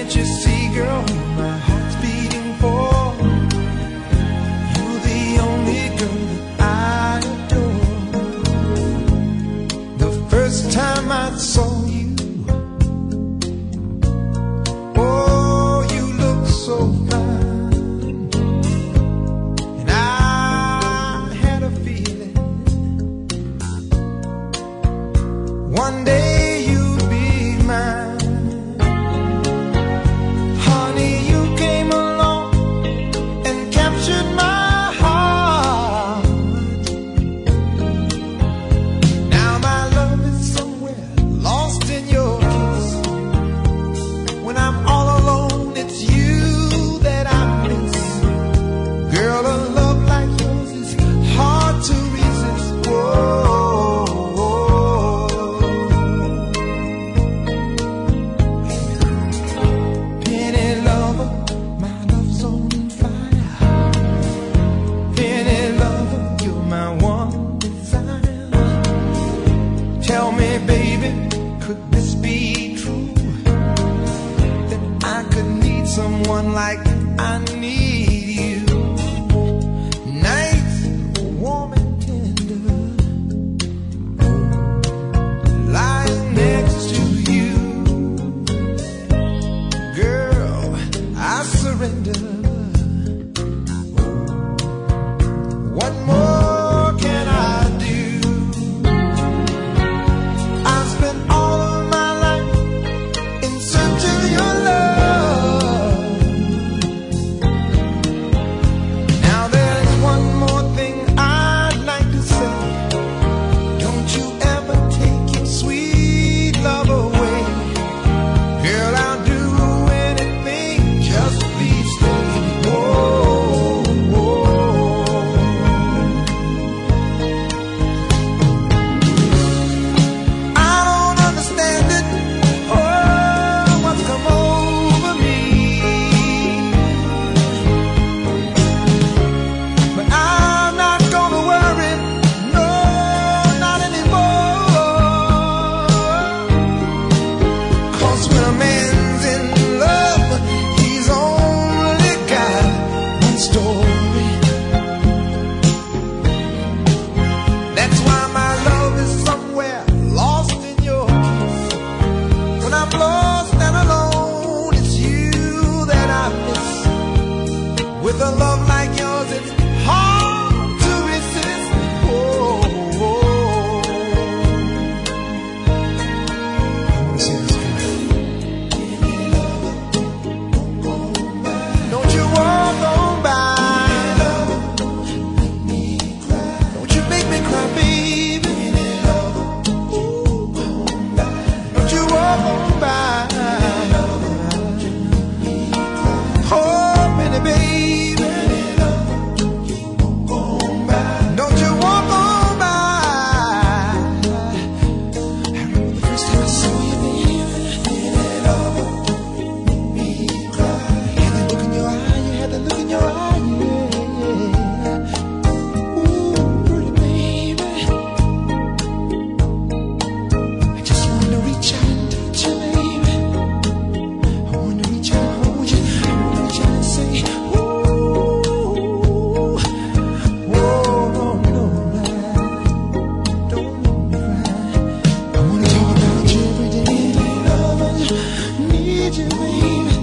Can't you see, girl, my heart's beating for? You're the only girl that I adore. The first time I saw you, oh, you look so fine, and I had a feeling one day you'd be mine. Tell me, baby, could this be true? That I could need someone like I need you. Nights warm and tender, lying next to you. Girl, I surrender. What more can I do? With a love like yours, it's hard to resist. Oh, I want to see this girl. Don't you walk on by. Don't you make me cry, baby. Don't you walk on by. Oh, baby, baby. Need you, baby.